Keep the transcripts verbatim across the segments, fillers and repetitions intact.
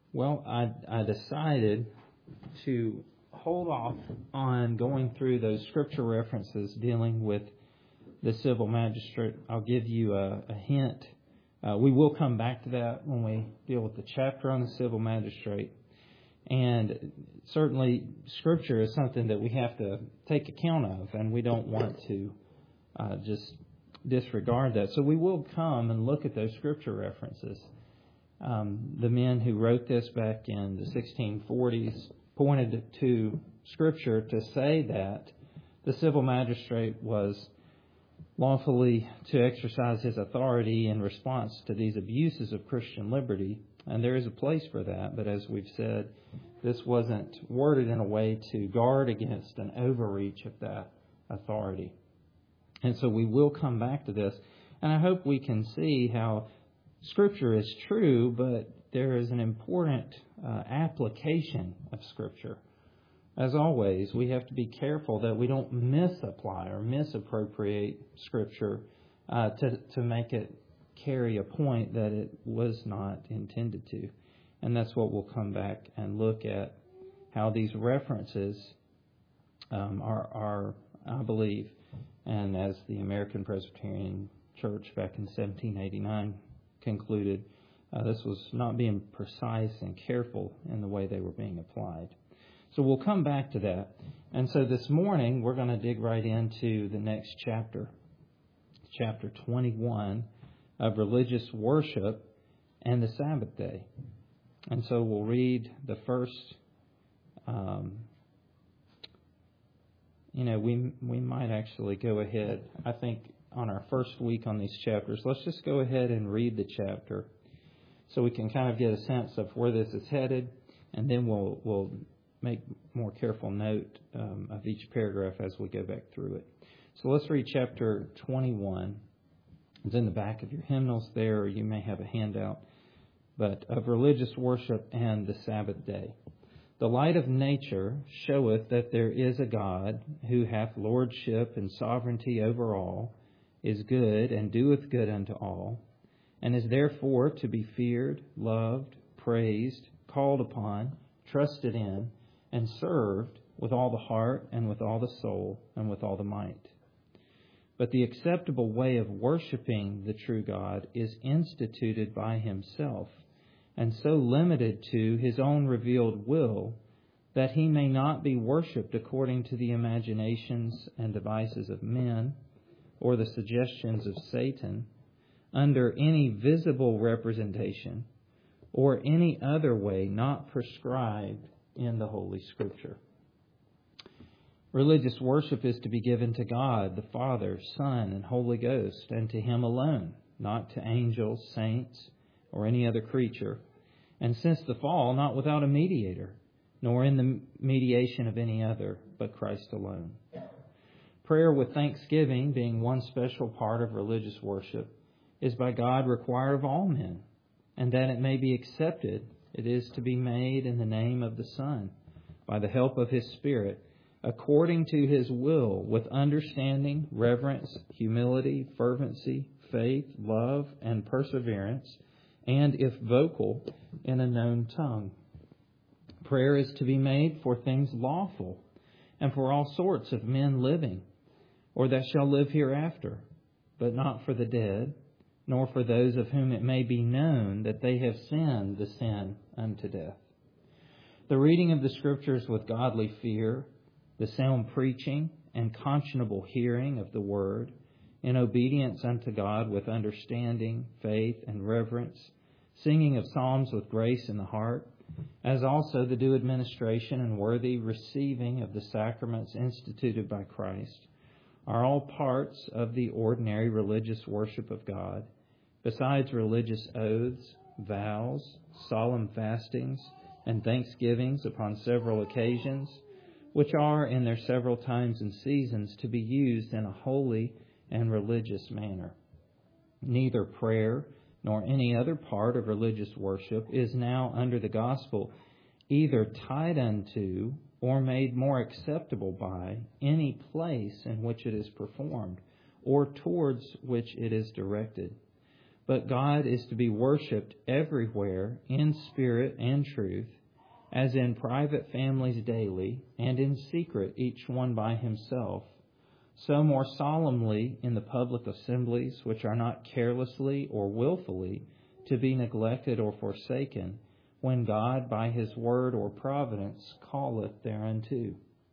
Well, I, I decided to hold off on going through those scripture references dealing with the civil magistrate. I'll give you a, a hint. Uh, we will come back to that when we deal with the chapter on the civil magistrate. And certainly Scripture is something that we have to take account of, and we don't want to uh, just disregard that. So we will come and look at those Scripture references. Um, the men who wrote this back in the sixteen forties pointed to Scripture to say that the civil magistrate was lawfully to exercise his authority in response to these abuses of Christian liberty. And there is a place for that, but as we've said, this wasn't worded in a way to guard against an overreach of that authority. And so we will come back to this, and I hope we can see how Scripture is true, but there is an important uh, application of Scripture. As always, we have to be careful that we don't misapply or misappropriate Scripture uh, to, to make it carry a point that it was not intended to. And that's what we'll come back and look at, how these references um, are, are, I believe, and as the American Presbyterian Church back in seventeen eighty-nine concluded, uh, this was not being precise and careful in the way they were being applied. So we'll come back to that. And so this morning, we're going to dig right into the next chapter, chapter twenty-one of religious worship and the Sabbath day. And so we'll read the first, um, you know, we we might actually go ahead, I think, on our first week on these chapters, let's just go ahead and read the chapter so we can kind of get a sense of where this is headed, and then we'll we'll make more careful note um, of each paragraph as we go back through it. So let's read chapter twenty-one. It's in the back of your hymnals there, or you may have a handout, but of religious worship and the Sabbath day. The light of nature showeth that there is a God who hath lordship and sovereignty over all, is good and doeth good unto all, and is therefore to be feared, loved, praised, called upon, trusted in, and served with all the heart and with all the soul and with all the might. But the acceptable way of worshiping the true God is instituted by Himself, and so limited to His own revealed will, that He may not be worshipped according to the imaginations and devices of men, or the suggestions of Satan, under any visible representation, or any other way not prescribed in the Holy Scripture. Religious worship is to be given to God, the Father, Son, and Holy Ghost, and to Him alone, not to angels, saints, or any other creature, and since the fall, not without a mediator, nor in the mediation of any other, but Christ alone. Prayer with thanksgiving, being one special part of religious worship, is by God required of all men, and that it may be accepted, it is to be made in the name of the Son, by the help of His Spirit, according to His will, with understanding, reverence, humility, fervency, faith, love, and perseverance, and, if vocal, in a known tongue. Prayer is to be made for things lawful, and for all sorts of men living, or that shall live hereafter, but not for the dead, nor for those of whom it may be known that they have sinned the sin unto death. The reading of the Scriptures with godly fear, the sound preaching and conscionable hearing of the Word, in obedience unto God with understanding, faith, and reverence, singing of psalms with grace in the heart, as also the due administration and worthy receiving of the sacraments instituted by Christ, are all parts of the ordinary religious worship of God, besides religious oaths, vows, solemn fastings, and thanksgivings upon several occasions, which are in their several times and seasons to be used in a holy and religious manner. Neither prayer nor any other part of religious worship is now under the gospel either tied unto or made more acceptable by any place in which it is performed or towards which it is directed, but God is to be worshipped everywhere in spirit and truth, as in private families daily, and in secret each one by himself, so more solemnly in the public assemblies, which are not carelessly or willfully to be neglected or forsaken, when God by his word or providence calleth thereunto.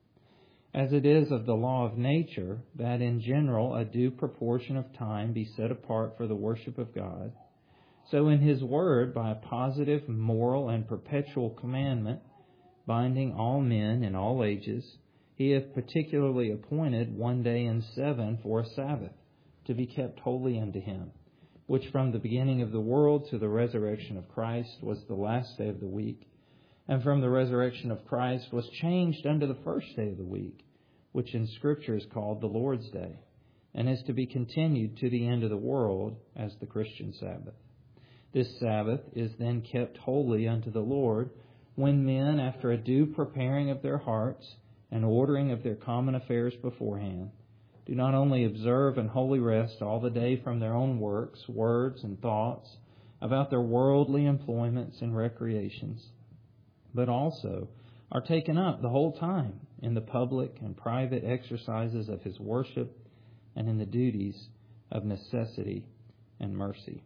As it is of the law of nature, that in general a due proportion of time be set apart for the worship of God, so in his word, by a positive, moral, and perpetual commandment, binding all men in all ages, he hath particularly appointed one day in seven for a Sabbath, to be kept holy unto him, which from the beginning of the world to the resurrection of Christ was the last day of the week, and from the resurrection of Christ was changed unto the first day of the week, which in Scripture is called the Lord's Day, and is to be continued to the end of the world as the Christian Sabbath. This Sabbath is then kept holy unto the Lord, when men, after a due preparing of their hearts and ordering of their common affairs beforehand, do not only observe an holy rest all the day from their own works, words, and thoughts about their worldly employments and recreations, but also are taken up the whole time in the public and private exercises of his worship and in the duties of necessity and mercy.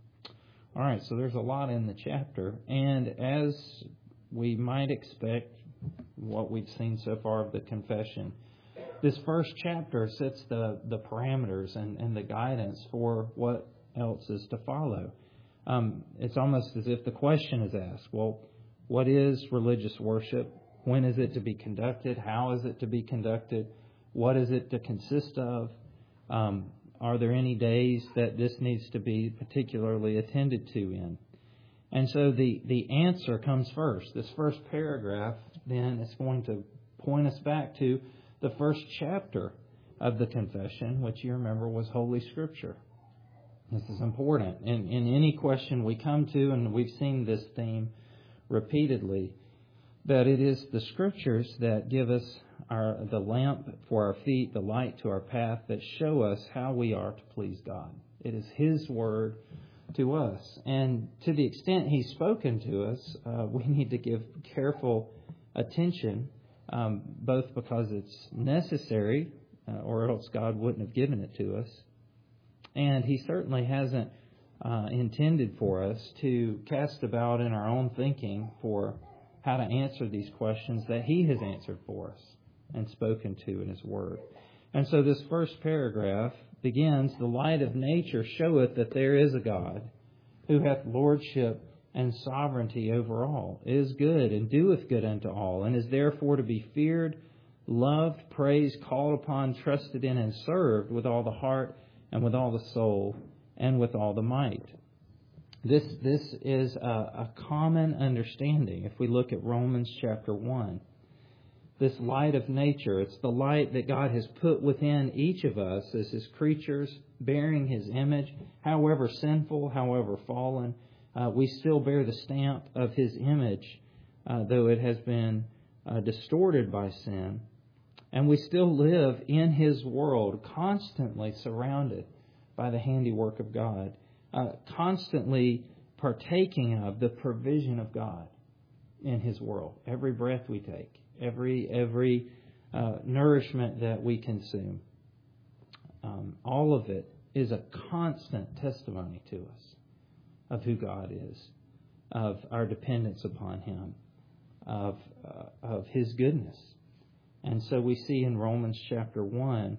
All right, so there's a lot in the chapter, and as we might expect, what we've seen so far of the confession, this first chapter sets the, the parameters and, and the guidance for what else is to follow. Um, it's almost as if the question is asked, well, what is religious worship? When is it to be conducted? How is it to be conducted? What is it to consist of? Um, Are there any days that this needs to be particularly attended to in? And so the, the answer comes first. This first paragraph then is going to point us back to the first chapter of the confession, which you remember was Holy Scripture. This is important. In, in any question we come to, and we've seen this theme repeatedly, that it is the Scriptures that give us Our, the lamp for our feet, the light to our path, that show us how we are to please God. It is His Word to us. And to the extent He's spoken to us, uh, we need to give careful attention, um, both because it's necessary, uh, or else God wouldn't have given it to us. And He certainly hasn't uh, intended for us to cast about in our own thinking for how to answer these questions that He has answered for us and spoken to in His Word. And so this first paragraph begins, the light of nature showeth that there is a God, who hath lordship and sovereignty over all, is good, and doeth good unto all, and is therefore to be feared, loved, praised, called upon, trusted in, and served with all the heart, and with all the soul, and with all the might. This, this is a, a common understanding if we look at Romans chapter one. This light of nature, it's the light that God has put within each of us as His creatures, bearing His image, however sinful, however fallen. Uh, we still bear the stamp of His image, uh, though it has been uh, distorted by sin. And we still live in His world, constantly surrounded by the handiwork of God, uh, constantly partaking of the provision of God in His world. Every breath we take. Every every uh, nourishment that we consume, um, all of it is a constant testimony to us of who God is, of our dependence upon Him, of uh, of His goodness. And so we see in Romans chapter one,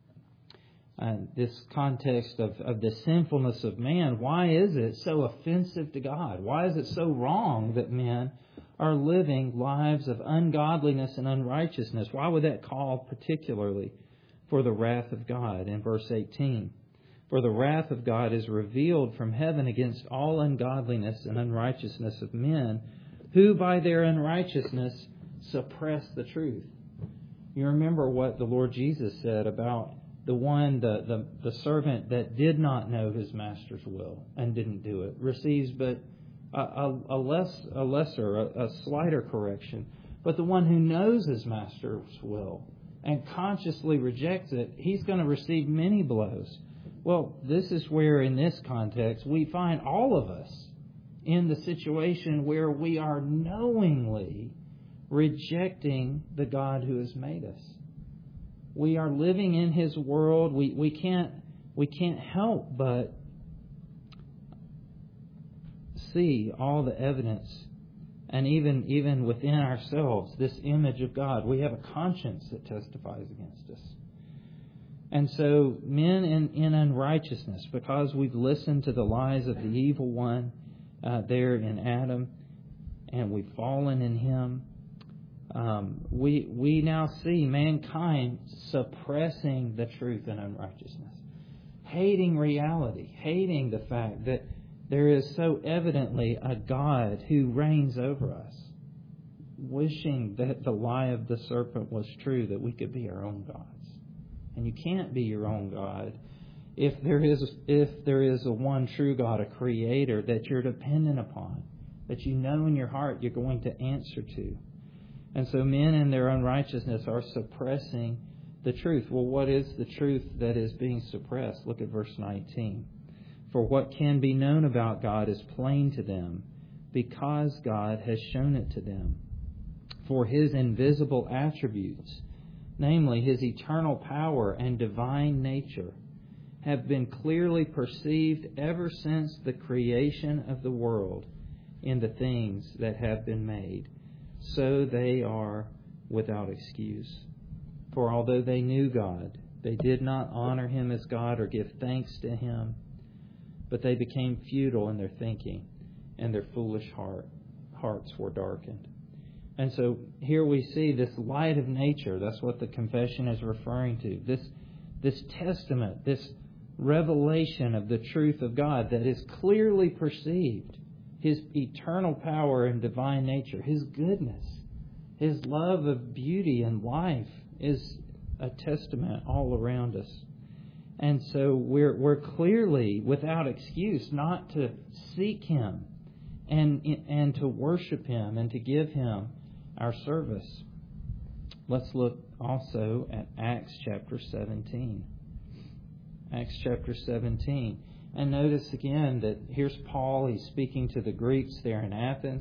uh, this context of, of the sinfulness of man. Why is it so offensive to God? Why is it so wrong that men are living lives of ungodliness and unrighteousness? Why would that call particularly for the wrath of God in verse eighteen? For the wrath of God is revealed from heaven against all ungodliness and unrighteousness of men, who by their unrighteousness suppress the truth. You remember what the Lord Jesus said about the one, the, the, the servant that did not know his master's will and didn't do it, receives but A, a, a less, a lesser, a, a slighter correction. But the one who knows his master's will and consciously rejects it, he's going to receive many blows. Well, this is where, in this context, we find all of us in the situation where we are knowingly rejecting the God who has made us. We are living in His world. We, we can't we can't help but see all the evidence, and even even within ourselves, this image of God. We have a conscience that testifies against us. And so men in, in unrighteousness, because we've listened to the lies of the evil one uh, there in Adam, and we've fallen in him, um, we we now see mankind suppressing the truth in unrighteousness, hating reality, hating the fact that there is so evidently a God who reigns over us, wishing that the lie of the serpent was true, that we could be our own gods. And you can't be your own God if there is if there is a one true God, a creator that you're dependent upon, that you know in your heart you're going to answer to. And so men in their unrighteousness are suppressing the truth. Well, what is the truth that is being suppressed? Look at verse nineteen. For what can be known about God is plain to them, because God has shown it to them. For His invisible attributes, namely His eternal power and divine nature, have been clearly perceived ever since the creation of the world in the things that have been made. So they are without excuse. For although they knew God, they did not honor Him as God or give thanks to Him, but they became futile in their thinking, and their foolish heart, hearts were darkened. And so here we see this light of nature. That's what the confession is referring to. This, this testament, this revelation of the truth of God that is clearly perceived. His eternal power and divine nature, His goodness, His love of beauty and life is a testament all around us. And so we're we're clearly without excuse not to seek Him and and to worship Him and to give Him our service. Let's look also at Acts chapter seventeen. Acts chapter seventeen. And notice again that here's Paul. He's speaking to the Greeks there in Athens.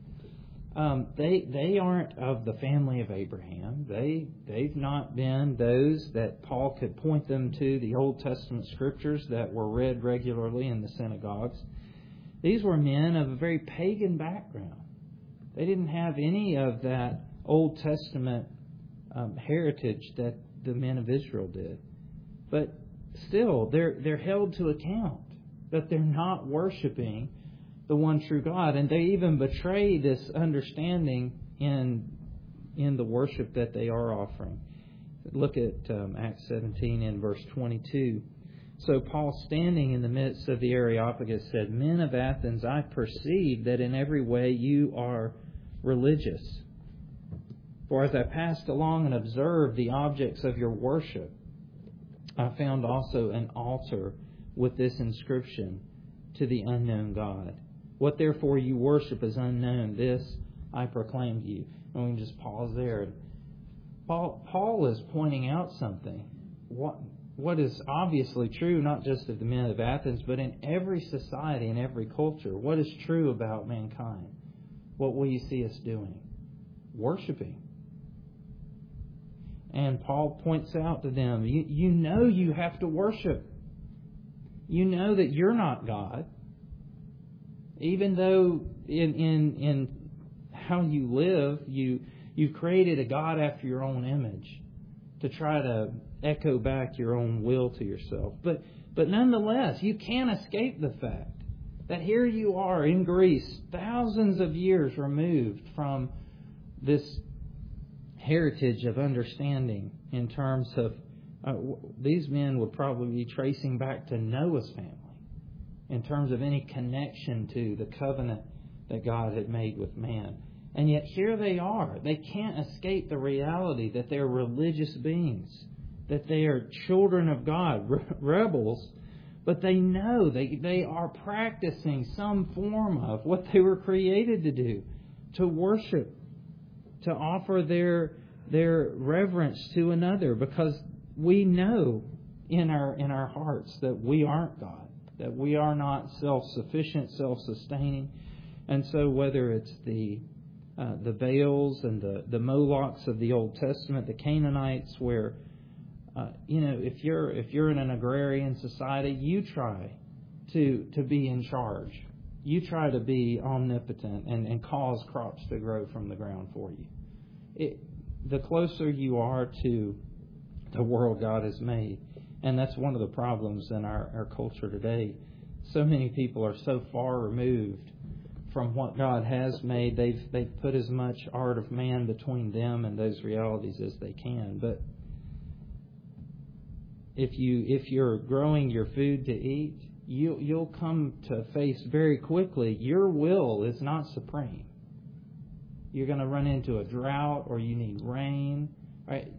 Um, they they aren't of the family of Abraham. They they've not been those that Paul could point them to, the Old Testament scriptures that were read regularly in the synagogues. These were men of a very pagan background. They didn't have any of that Old Testament um, heritage that the men of Israel did. But still, they're they're held to account that they're not worshiping the one true God, and they even betray this understanding in in the worship that they are offering. Look at um, Acts seventeen in verse twenty-two. So Paul, standing in the midst of the Areopagus, said, "Men of Athens, I perceive that in every way you are religious. For as I passed along and observed the objects of your worship, I found also an altar with this inscription, to the unknown God. What therefore you worship is unknown. This I proclaim to you." And we can just pause there. Paul, Paul is pointing out something. What, what is obviously true, not just of the men of Athens, but in every society, in every culture. What is true about mankind? What will you see us doing? Worshiping. And Paul points out to them, you, you know you have to worship. You know that you're not God. Even though in in, in how you live, you, you've created a God after your own image to try to echo back your own will to yourself. But, but nonetheless, you can't escape the fact that here you are in Greece, thousands of years removed from this heritage of understanding in terms of uh, these men would probably be tracing back to Noah's family in terms of any connection to the covenant that God had made with man. And yet here they are. They can't escape the reality that they're religious beings, that they are children of God, re- rebels, but they know they, they are practicing some form of what they were created to do, to worship, to offer their their reverence to another, because we know in our in our hearts that we aren't God, that we are not self-sufficient, self-sustaining. And so whether it's the uh, the Baals and the, the Molochs of the Old Testament, the Canaanites, where uh, you know, if you're if you're in an agrarian society, you try to to be in charge. You try to be omnipotent and, and cause crops to grow from the ground for you. It, the closer you are to the world God has made, and that's one of the problems in our, our culture today. So many people are so far removed from what God has made. They've they've put as much art of man between them and those realities as they can. But if you if you're growing your food to eat, you you'll come to face very quickly your will is not supreme. You're going to run into a drought, or you need rain, right?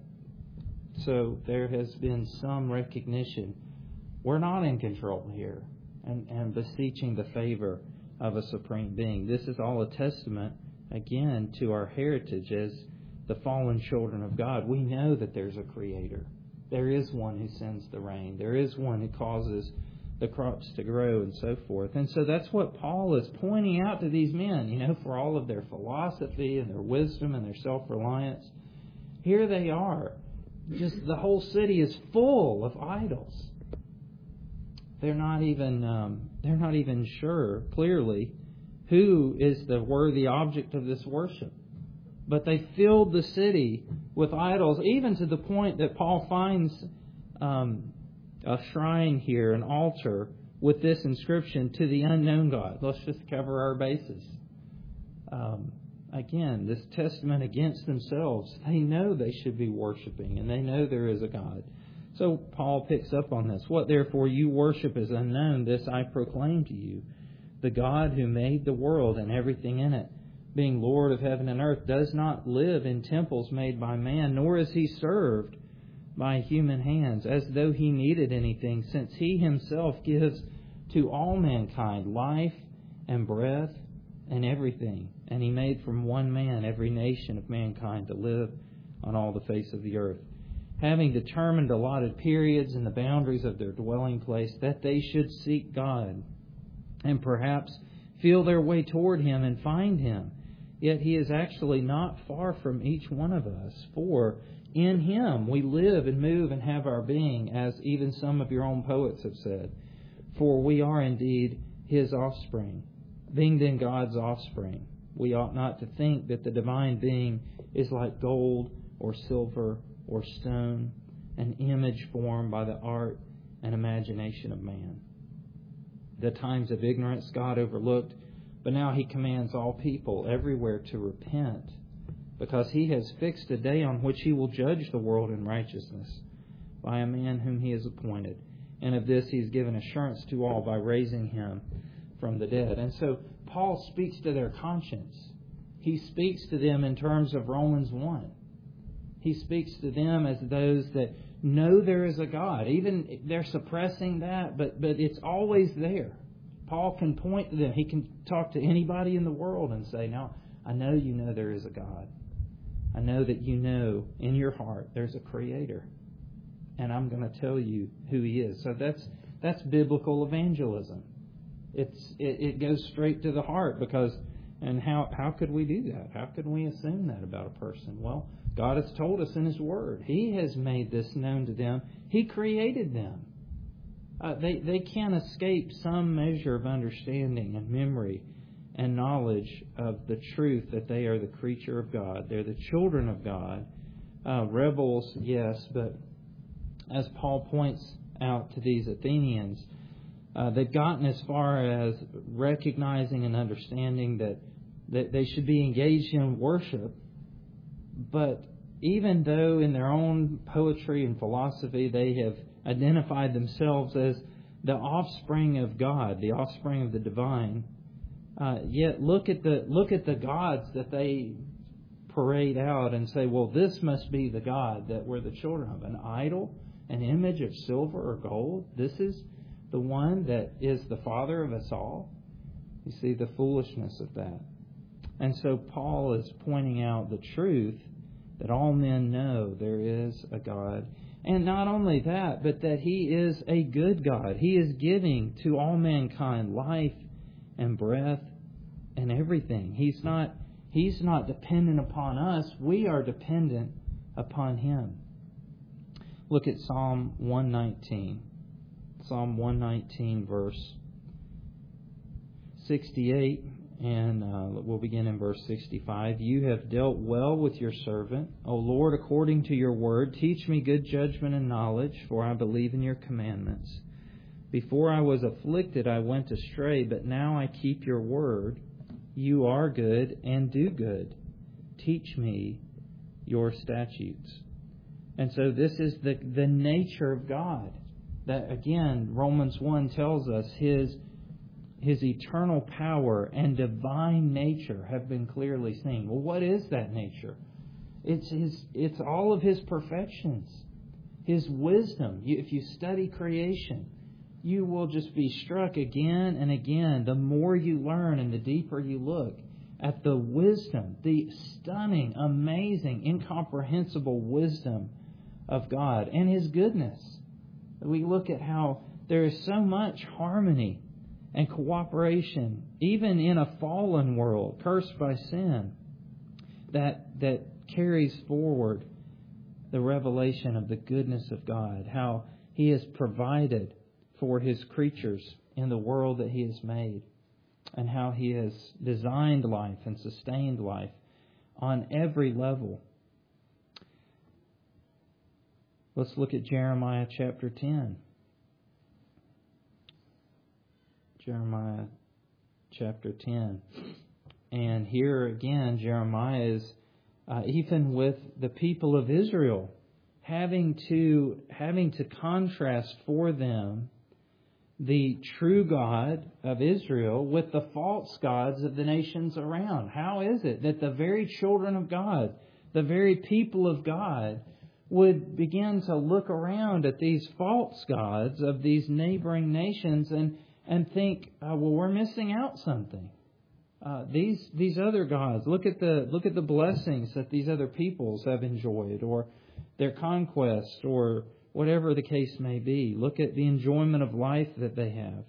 So there has been some recognition we're not in control here, and, and beseeching the favor of a supreme being. This is all a testament, again, to our heritage as the fallen children of God. We know that there's a Creator. There is one who sends the rain. There is one who causes the crops to grow and so forth. And so that's what Paul is pointing out to these men, you know, for all of their philosophy and their wisdom and their self-reliance. Here they are. Just the whole city is full of idols. They're not even um, they're not even sure clearly who is the worthy object of this worship. But they filled the city with idols, even to the point that Paul finds um, a shrine here, an altar, with this inscription, "To the unknown God." Let's just cover our bases. Um, again, this testament against themselves. They know they should be worshiping, and they know there is a God. So Paul picks up on this. "What therefore you worship is unknown, this I proclaim to you. The God who made the world and everything in it, being Lord of heaven and earth, does not live in temples made by man, nor is He served by human hands, as though He needed anything, since He Himself gives to all mankind life and breath and everything. And He made from one man every nation of mankind to live on all the face of the earth, having determined allotted periods and the boundaries of their dwelling place, that they should seek God, and perhaps feel their way toward Him and find Him. Yet He is actually not far from each one of us, for in Him we live and move and have our being, as even some of your own poets have said. For we are indeed His offspring. Being then God's offspring, we ought not to think that the divine being is like gold or silver or stone, an image formed by the art and imagination of man. The times of ignorance God overlooked, but now He commands all people everywhere to repent, because He has fixed a day on which He will judge the world in righteousness by a man whom He has appointed. And of this He has given assurance to all by raising Him from the dead." And so Paul speaks to their conscience. He speaks to them in terms of Romans one. He speaks to them as those that know there is a God. Even they're suppressing that, but, but it's always there. Paul can point to them. He can talk to anybody in the world and say, "Now, I know you know there is a God. I know that you know in your heart there's a Creator. And I'm going to tell you who He is." So that's that's biblical evangelism. It's it, it goes straight to the heart, because and how how could we do that? How could we assume that about a person? Well, God has told us in His Word. He has made this known to them. He created them. Uh, they they can't escape some measure of understanding and memory and knowledge of the truth that they are the creature of God. They're the children of God. Uh, rebels, yes, but as Paul points out to these Athenians, uh, they've gotten as far as recognizing and understanding that, that they should be engaged in worship. But even though in their own poetry and philosophy they have identified themselves as the offspring of God, the offspring of the divine, uh, yet look at the look at the gods that they parade out and say, well, this must be the God that we're the children of. An idol, an image of silver or gold. This is the one that is the father of us all. You see the foolishness of that. And so Paul is pointing out the truth that all men know there is a God. And not only that, but that He is a good God. He is giving to all mankind life and breath and everything. He's not, He's not dependent upon us. We are dependent upon Him. Look at Psalm one nineteen. Psalm one nineteen, verse sixty-eight. And uh, we'll begin in verse sixty-five. You have dealt well with your servant, O Lord, according to your word. Teach me good judgment and knowledge, for I believe in your commandments. Before I was afflicted, I went astray, but now I keep your word. You are good and do good. Teach me your statutes. And so this is the, the nature of God. That, again, Romans one tells us His His eternal power and divine nature have been clearly seen. Well, what is that nature? It's His. It's all of His perfections, His wisdom. You, if you study creation, you will just be struck again and again. The more you learn and the deeper you look at the wisdom, the stunning, amazing, incomprehensible wisdom of God and His goodness. We look at how there is so much harmony and cooperation, even in a fallen world, cursed by sin, that that carries forward the revelation of the goodness of God, how He has provided for His creatures in the world that He has made, and how He has designed life and sustained life on every level. Let's look at Jeremiah chapter ten. Jeremiah chapter ten. And here again, Jeremiah is, uh, even with the people of Israel, having to having to contrast for them the true God of Israel with the false gods of the nations around. How is it that the very children of God, the very people of God, would begin to look around at these false gods of these neighboring nations and And think, uh, well, we're missing out something. Uh, these these other gods, look at the look at the blessings that these other peoples have enjoyed, or their conquest, or whatever the case may be. Look at the enjoyment of life that they have.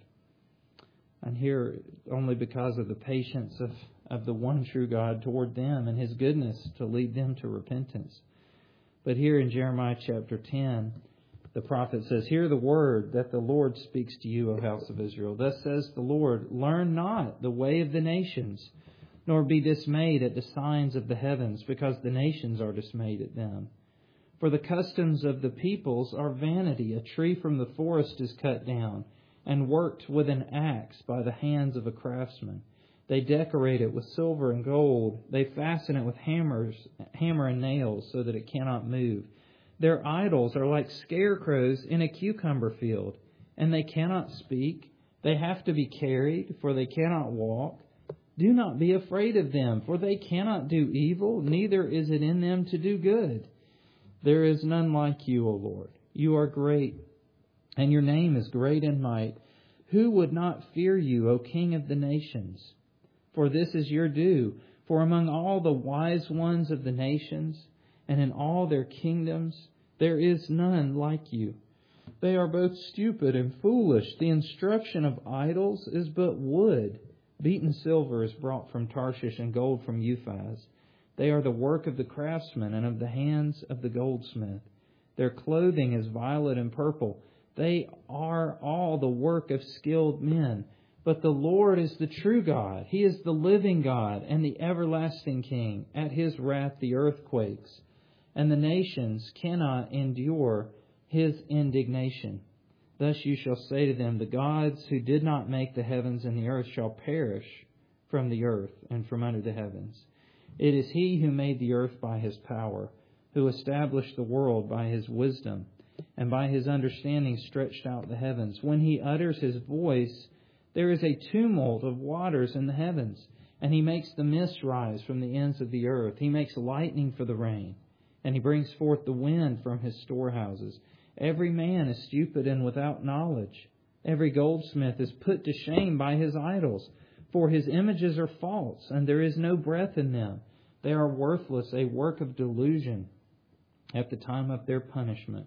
And here, only because of the patience of, of the one true God toward them and His goodness to lead them to repentance. But here in Jeremiah chapter ten, the prophet says, hear the word that the Lord speaks to you, O house of Israel. Thus says the Lord, learn not the way of the nations, nor be dismayed at the signs of the heavens, because the nations are dismayed at them. For the customs of the peoples are vanity. A tree from the forest is cut down, and worked with an axe by the hands of a craftsman. They decorate it with silver and gold. They fasten it with hammers, hammer and nails, so that it cannot move. Their idols are like scarecrows in a cucumber field, and they cannot speak. They have to be carried, for they cannot walk. Do not be afraid of them, for they cannot do evil, neither is it in them to do good. There is none like you, O Lord. You are great, and your name is great in might. Who would not fear you, O King of the nations? For this is your due. For among all the wise ones of the nations, and in all their kingdoms, there is none like you. They are both stupid and foolish. The instruction of idols is but wood. Beaten silver is brought from Tarshish, and gold from Euphaz. They are the work of the craftsman and of the hands of the goldsmith. Their clothing is violet and purple. They are all the work of skilled men. But the Lord is the true God. He is the living God and the everlasting King. At His wrath the earth quakes, and the nations cannot endure His indignation. Thus you shall say to them, the gods who did not make the heavens and the earth shall perish from the earth and from under the heavens. It is He who made the earth by His power, who established the world by His wisdom, and by His understanding stretched out the heavens. When He utters His voice, there is a tumult of waters in the heavens, and He makes the mist rise from the ends of the earth. He makes lightning for the rain, and He brings forth the wind from His storehouses. Every man is stupid and without knowledge. Every goldsmith is put to shame by his idols, for his images are false, and there is no breath in them. They are worthless, a work of delusion. At the time of their punishment,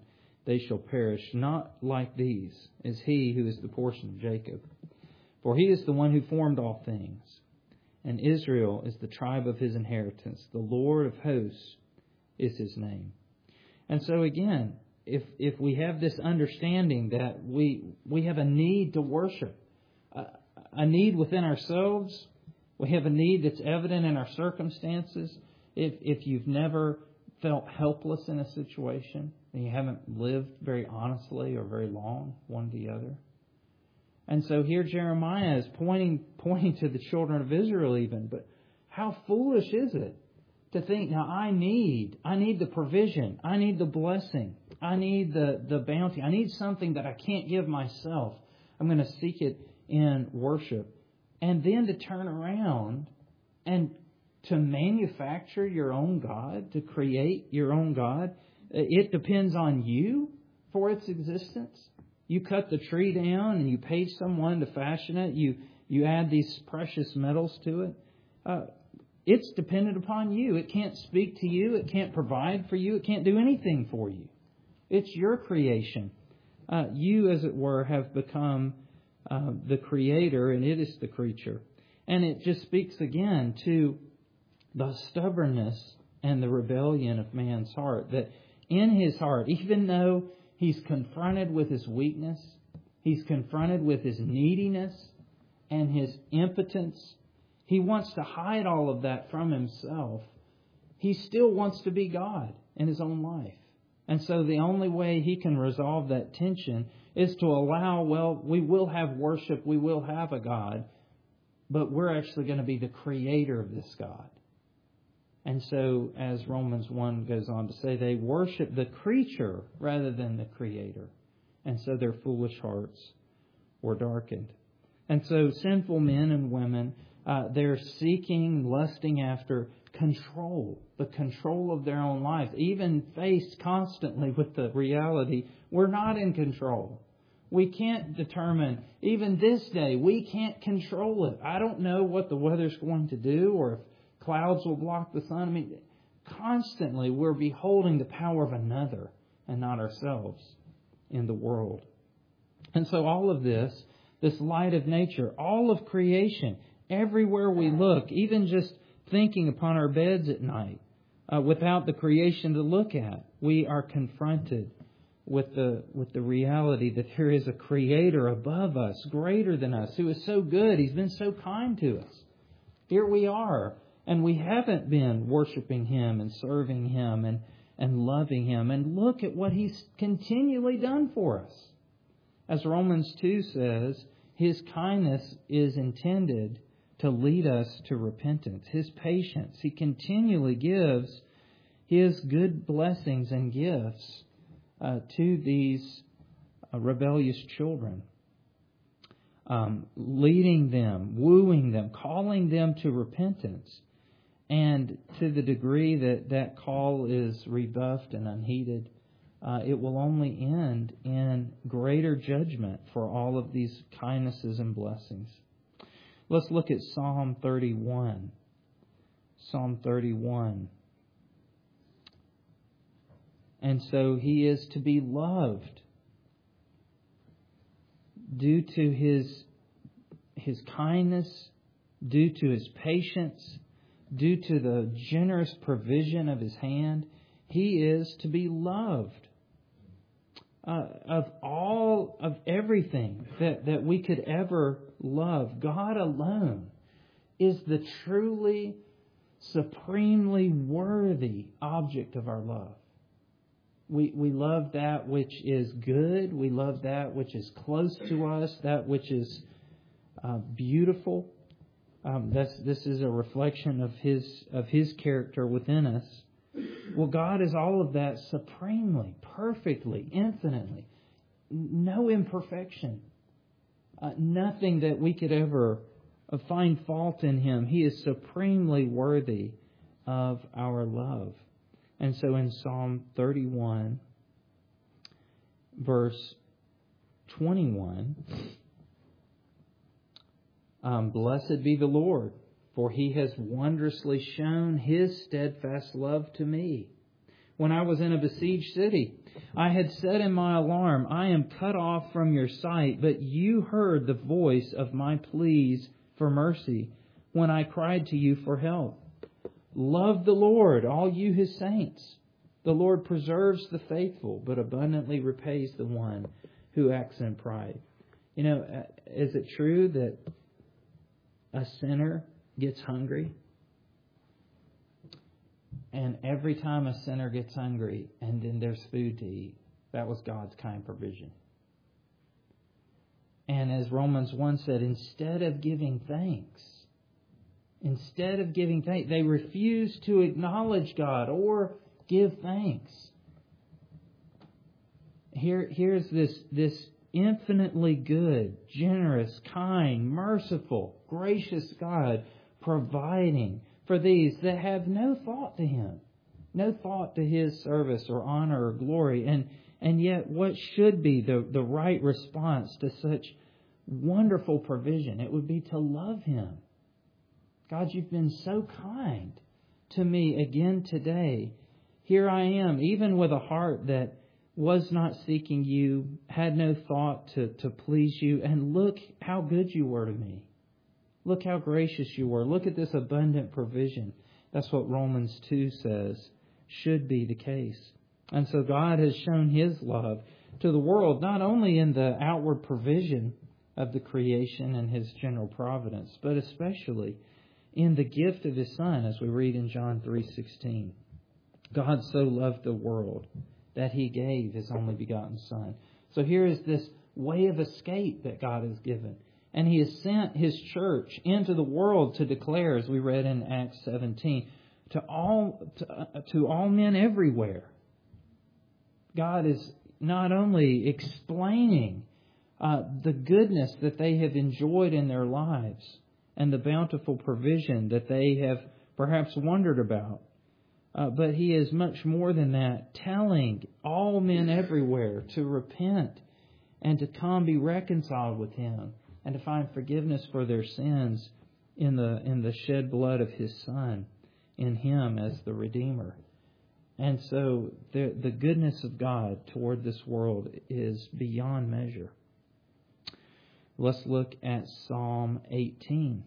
they shall perish. Not like these is he who is the portion of Jacob. For he is the one who formed all things, and Israel is the tribe of his inheritance. The Lord of hosts is his name. And so again, if if we have this understanding that we we have a need to worship, a, a need within ourselves, we have a need that's evident in our circumstances. If if you've never felt helpless in a situation and you haven't lived very honestly or very long, one to the other. And so here Jeremiah is pointing pointing to the children of Israel even, but how foolish is it to think, now I need, I need the provision, I need the blessing, I need the, the bounty, I need something that I can't give myself. I'm going to seek it in worship. And then to turn around and to manufacture your own God, to create your own God. It depends on you for its existence. You cut the tree down and you pay someone to fashion it. You you add these precious metals to it. Uh, it's dependent upon you. It can't speak to you. It can't provide for you. It can't do anything for you. It's your creation. Uh, you, as it were, have become uh, the creator, and it is the creature. And it just speaks again to the stubbornness and the rebellion of man's heart. That in his heart, even though he's confronted with his weakness, he's confronted with his neediness and his impotence, he wants to hide all of that from himself. He still wants to be God in his own life. And so the only way he can resolve that tension is to allow, well, we will have worship, we will have a God, but we're actually going to be the creator of this God. And so, as Romans one goes on to say, they worship the creature rather than the Creator. And so their foolish hearts were darkened. And so sinful men and women, uh, they're seeking, lusting after control, the control of their own life, even faced constantly with the reality, we're not in control. We can't determine, even this day, we can't control it. I don't know what the weather's going to do or if clouds will block the sun. I mean, constantly we're beholding the power of another and not ourselves in the world. And so all of this, this light of nature, all of creation, everywhere we look, even just thinking upon our beds at night, uh, without the creation to look at, we are confronted with the with the reality that there is a Creator above us, greater than us, who is so good. He's been so kind to us. Here we are. And we haven't been worshiping Him and serving Him and, and loving Him. And look at what He's continually done for us. As Romans two says, His kindness is intended to lead us to repentance. His patience. He continually gives His good blessings and gifts uh, to these uh, rebellious children. Um, leading them, wooing them, calling them to repentance. And to the degree that that call is rebuffed and unheeded, uh, it will only end in greater judgment for all of these kindnesses and blessings. Let's look at Psalm thirty-one. Psalm thirty-one. And so he is to be loved due to his, his kindness, due to his patience, due to the generous provision of His hand. He is to be loved. Uh, of all, of everything that, that we could ever love, God alone is the truly, supremely worthy object of our love. We, we love that which is good. We love that which is close to us, that which is uh, beautiful. Um, that's, this is a reflection of His of His character within us. Well, God is all of that supremely, perfectly, infinitely. No imperfection. Uh, nothing that we could ever uh, find fault in Him. He is supremely worthy of our love. And so in Psalm thirty-one, verse twenty-one... Um, Blessed be the Lord, for He has wondrously shown His steadfast love to me. when I was in a besieged city. I had said in my alarm, I am cut off from your sight, but you heard the voice of my pleas for mercy when I cried to you for help. Love the Lord, all you His saints. The Lord preserves the faithful, but abundantly repays the one who acts in pride. You know, is it true that a sinner gets hungry? And every time a sinner gets hungry and then there's food to eat, that was God's kind provision. And as Romans one said, instead of giving thanks, instead of giving thanks, they refuse to acknowledge God or give thanks. Here, here's this, this infinitely good, generous, kind, merciful, gracious God providing for these that have no thought to Him, no thought to His service or honor or glory. And, and yet what should be the, the right response to such wonderful provision? It would be to love Him. God, you've been so kind to me again today. Here I am, even with a heart that was not seeking you, had no thought to, to please you, and look how good you were to me. Look how gracious you were. Look at this abundant provision. That's what Romans two says should be the case. And so God has shown His love to the world, not only in the outward provision of the creation and His general providence, but especially in the gift of His Son, as we read in John three sixteen. God so loved the world that He gave His only begotten Son. So here is this way of escape that God has given. And He has sent His church into the world to declare, as we read in Acts seventeen, to all to, uh, to all men everywhere. God is not only explaining uh, the goodness that they have enjoyed in their lives and the bountiful provision that they have perhaps wondered about, uh, but He is much more than that, telling all men everywhere to repent and to come be reconciled with Him, and to find forgiveness for their sins in the in the shed blood of His Son, in Him as the Redeemer. And so the, the goodness of God toward this world is beyond measure. Let's look at Psalm eighteen.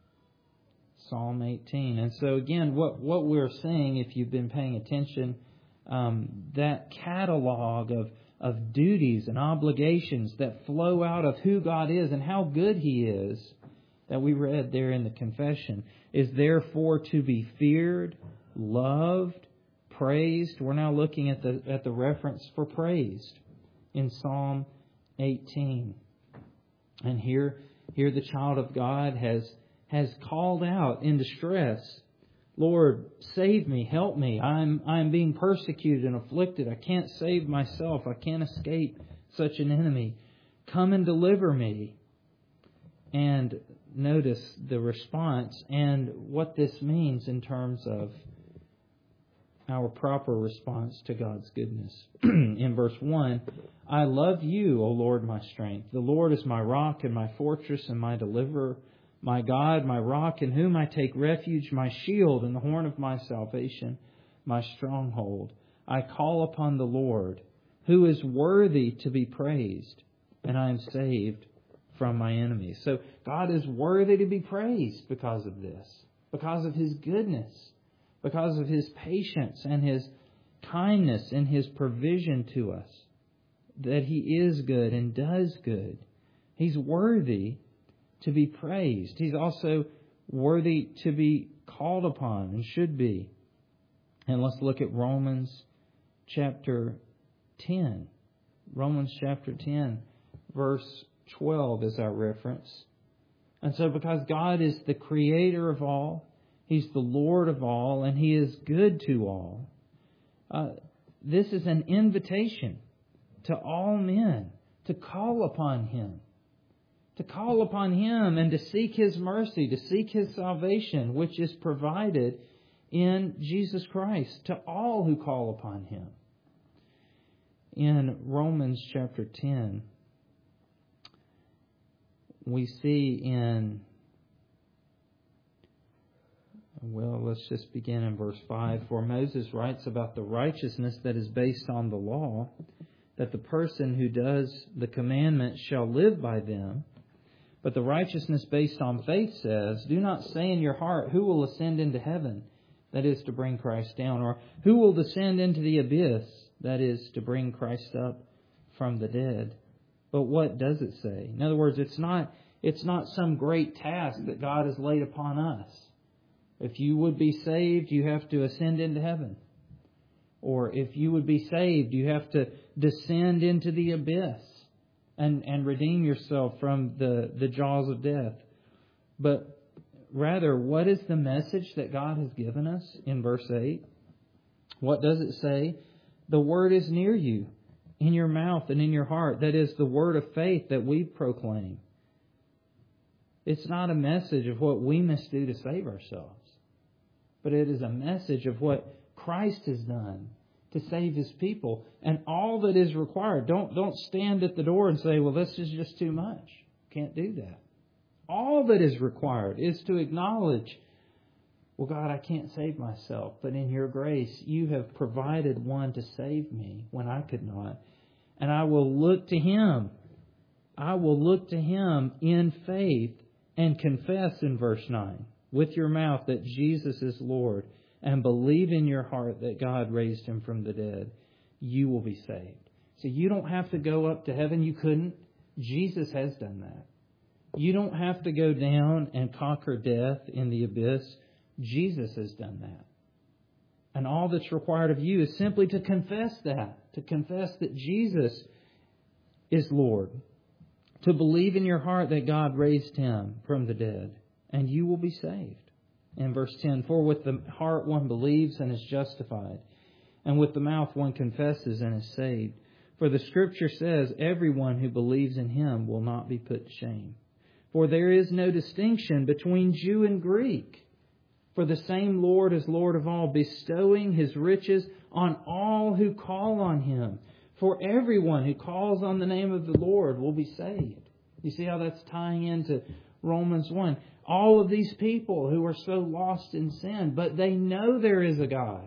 Psalm eighteen. And so again, what, what we're seeing, if you've been paying attention, um, that catalog of of duties and obligations that flow out of who God is and how good He is, that we read there in the confession, is therefore to be feared, loved, praised. We're now looking at the at the reference for praised in Psalm eighteen. And here, here the child of God has has called out in distress, Lord, save me, help me. I'm I'm being persecuted and afflicted. I can't save myself. I can't escape such an enemy. Come and deliver me. And notice the response and what this means in terms of our proper response to God's goodness. In verse one, I love you, O Lord, my strength. The Lord is my rock and my fortress and my deliverer. My God, my rock, in whom I take refuge, my shield and the horn of my salvation, my stronghold. I call upon the Lord, who is worthy to be praised, and I am saved from my enemies. So God is worthy to be praised because of this, because of His goodness, because of His patience and His kindness and His provision to us, that He is good and does good. He's worthy to be praised. He's also worthy to be called upon and should be. And let's look at Romans chapter ten. Romans chapter ten, verse twelve is our reference. And so because God is the creator of all, He's the Lord of all, and He is good to all, uh, this is an invitation to all men to call upon Him. To call upon Him and to seek His mercy, to seek His salvation, which is provided in Jesus Christ to all who call upon Him. In Romans chapter ten, we see in Well, let's just begin in verse five. For Moses writes about the righteousness that is based on the law, that the person who does the commandments shall live by them. But the righteousness based on faith says, do not say in your heart, who will ascend into heaven? That is to bring Christ down. Or who will descend into the abyss? That is to bring Christ up from the dead. But what does it say? In other words, it's not, it's not some great task that God has laid upon us. If you would be saved, you have to ascend into heaven. Or if you would be saved, you have to descend into the abyss and, and redeem yourself from the, the jaws of death. But rather, what is the message that God has given us in verse eight? What does it say? The word is near you, in your mouth and in your heart. That is the word of faith that we proclaim. It's not a message of what we must do to save ourselves, but it is a message of what Christ has done to save His people. And all that is required, don't, don't stand at the door and say, well, this is just too much. Can't do that. All that is required is to acknowledge, well, God, I can't save myself, but in your grace, you have provided one to save me when I could not. And I will look to Him. I will look to Him in faith and confess in verse nine with your mouth that Jesus is Lord, and believe in your heart that God raised Him from the dead. You will be saved. So you don't have to go up to heaven. You couldn't. Jesus has done that. You don't have to go down and conquer death in the abyss. Jesus has done that. And all that's required of you is simply to confess that, to confess that Jesus is Lord, to believe in your heart that God raised Him from the dead, and you will be saved. In verse ten, for with the heart one believes and is justified, and with the mouth one confesses and is saved. For the Scripture says, everyone who believes in Him will not be put to shame. For there is no distinction between Jew and Greek. For the same Lord is Lord of all, bestowing His riches on all who call on Him. For everyone who calls on the name of the Lord will be saved. You see how that's tying into Romans one. All of these people who are so lost in sin, but they know there is a God.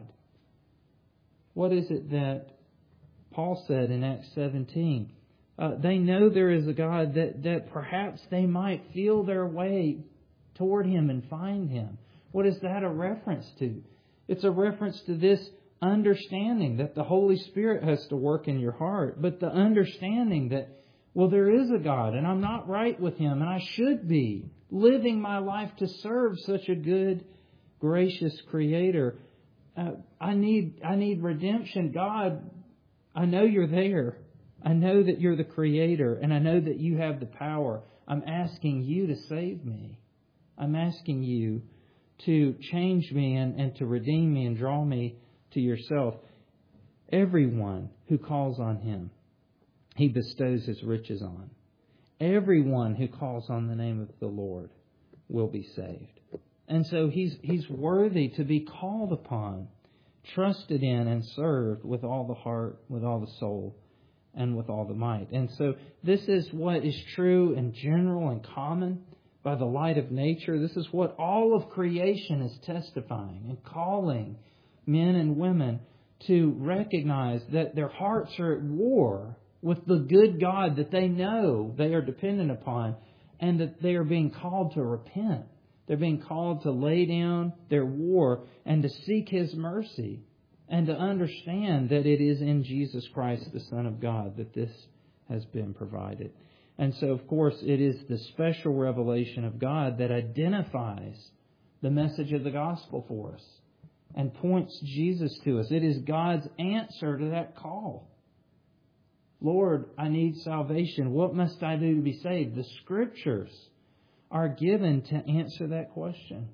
What is it that Paul said in Acts seventeen? Uh, they know there is a God, that, that perhaps they might feel their way toward Him and find Him. What is that a reference to? It's a reference to this understanding that the Holy Spirit has to work in your heart, but the understanding that, well, there is a God and I'm not right with Him, and I should be living my life to serve such a good, gracious Creator. Uh, I need I need redemption. God, I know you're there. I know that you're the Creator, and I know that you have the power. I'm asking you to save me. I'm asking you to change me and, and to redeem me and draw me to yourself. Everyone who calls on Him, He bestows His riches on. Everyone who calls on the name of the Lord will be saved. And so He's He's worthy to be called upon, trusted in, and served with all the heart, with all the soul, and with all the might. And so this is what is true and general and common by the light of nature. This is what all of creation is testifying and calling men and women to recognize that their hearts are at war with the good God that they know they are dependent upon, and that they are being called to repent. They're being called to lay down their war and to seek His mercy, and to understand that it is in Jesus Christ, the Son of God, that this has been provided. And so, of course, it is the special revelation of God that identifies the message of the gospel for us and points Jesus to us. It is God's answer to that call. Lord, I need salvation. What must I do to be saved? The Scriptures are given to answer that question.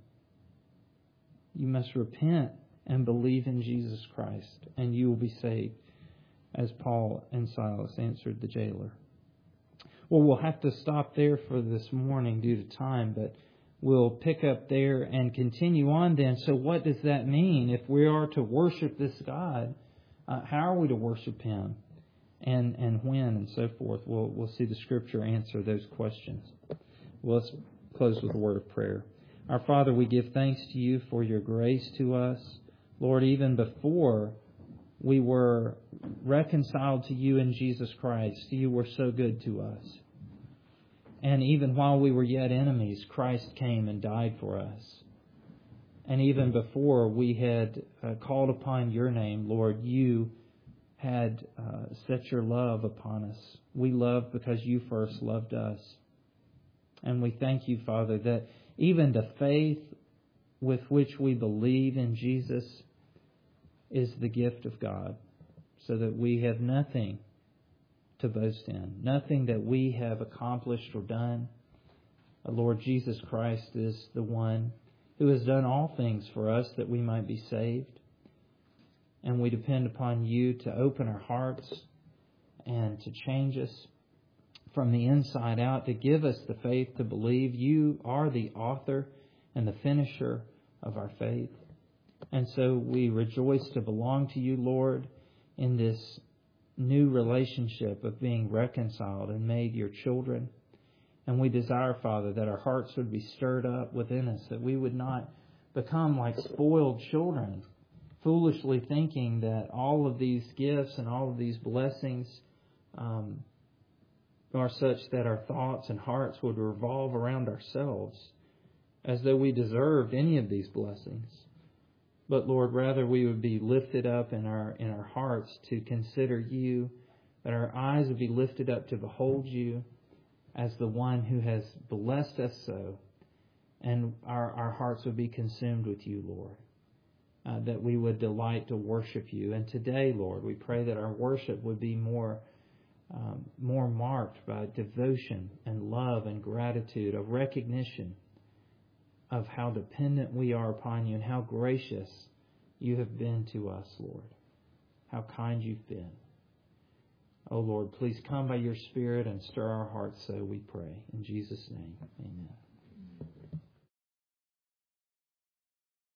You must repent and believe in Jesus Christ, and you will be saved, as Paul and Silas answered the jailer. Well, we'll have to stop there for this morning due to time, but we'll pick up there and continue on then. So what does that mean? If we are to worship this God, uh, how are we to worship Him? And and when and so forth. We'll we'll see the Scripture answer those questions. Well, let's close with a word of prayer. Our Father, we give thanks to you for your grace to us. Lord, even before we were reconciled to you in Jesus Christ, you were so good to us. And even while we were yet enemies, Christ came and died for us. And even before we had uh, called upon your name, Lord, you had uh, set your love upon us. We love because you first loved us. And we thank you, Father, that even the faith with which we believe in Jesus is the gift of God, so that we have nothing to boast in, nothing that we have accomplished or done. Lord, Jesus Christ is the one who has done all things for us that we might be saved. And we depend upon you to open our hearts and to change us from the inside out, to give us the faith to believe you are the author and the finisher of our faith. And so we rejoice to belong to you, Lord, in this new relationship of being reconciled and made your children. And we desire, Father, that our hearts would be stirred up within us, that we would not become like spoiled children, foolishly thinking that all of these gifts and all of these blessings um, are such that our thoughts and hearts would revolve around ourselves, as though we deserved any of these blessings. But Lord, rather we would be lifted up in our in our hearts to consider you, that our eyes would be lifted up to behold you as the one who has blessed us so, and our, our hearts would be consumed with you, Lord, uh, that we would delight to worship you. And today, Lord, we pray that our worship would be more um, more marked by devotion and love and gratitude, a recognition of how dependent we are upon you and how gracious you have been to us, Lord. How kind you've been. Oh, Lord, please come by your Spirit and stir our hearts, so we pray. In Jesus' name, amen.